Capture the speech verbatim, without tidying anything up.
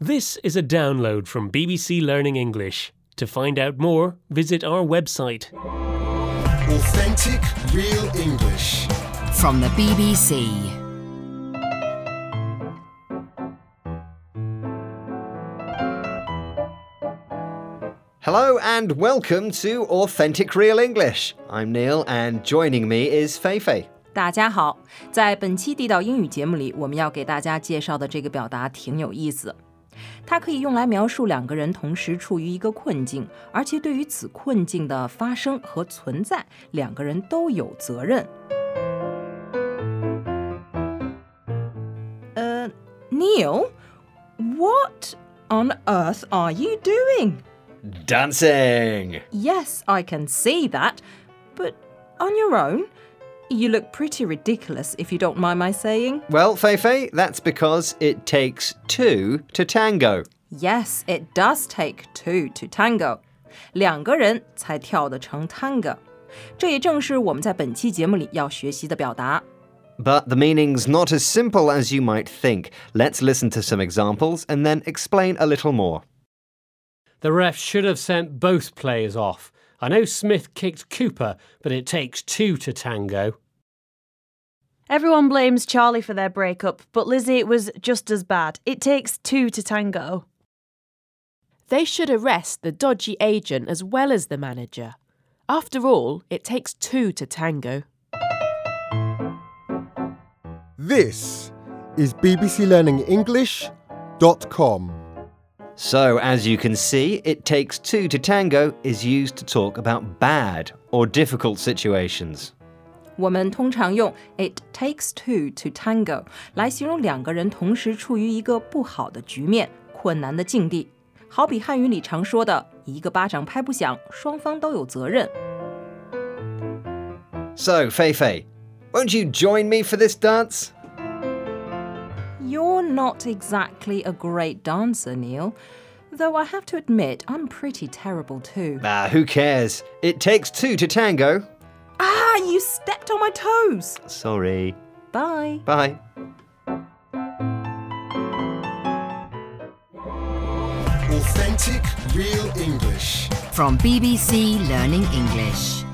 This is a download from B B C Learning English. To find out more, visit our website. Authentic Real English. From the B B C. Hello and welcome to Authentic Real English. I'm Neil and joining me is Feifei. 大家好，在本期地道英语节目里，我们要给大家介绍的这个表达挺有意思。它可以用来描述两个人同时处于一个困境，而且对于此困境的发生和存在，两个人都有责任。呃、uh, Neil, what on earth are you doing? Dancing! Yes, I can see that. But on your own? You look pretty ridiculous, if you don't mind my saying. Well, Feifei, that's because it takes two to tango. Yes, it does take two to tango. 两个人才跳得成 tango. 这也正是我们在本期节目里要学习的表达。 But the meaning's not as simple as you might think. Let's listen to some examples and then explain a little more. The ref should have sent both players off. I know Smith kicked Cooper, but it takes two to tango. Everyone blames Charlie for their breakup, but Lizzie, it was just as bad. It takes two to tango. They should arrest the dodgy agent as well as the manager. After all, it takes two to tango. This is B B C Learning English dot com. So, as you can see, it takes two to tango is used to talk about bad or difficult situations. 我们通常用 it takes two to tango 来形容两个人同时处于一个不好的局面、困难的境地。好比汉语里常说的一个巴掌拍不响，双方都有责任。 So, Feifei, won't you join me for this dance? You're not exactly a great dancer, Neil. Though I have to admit, I'm pretty terrible too. Ah, who cares? It takes two to tango. Ah, you stepped on my toes. Sorry. Bye. Bye. Authentic Real English. From B B C Learning English.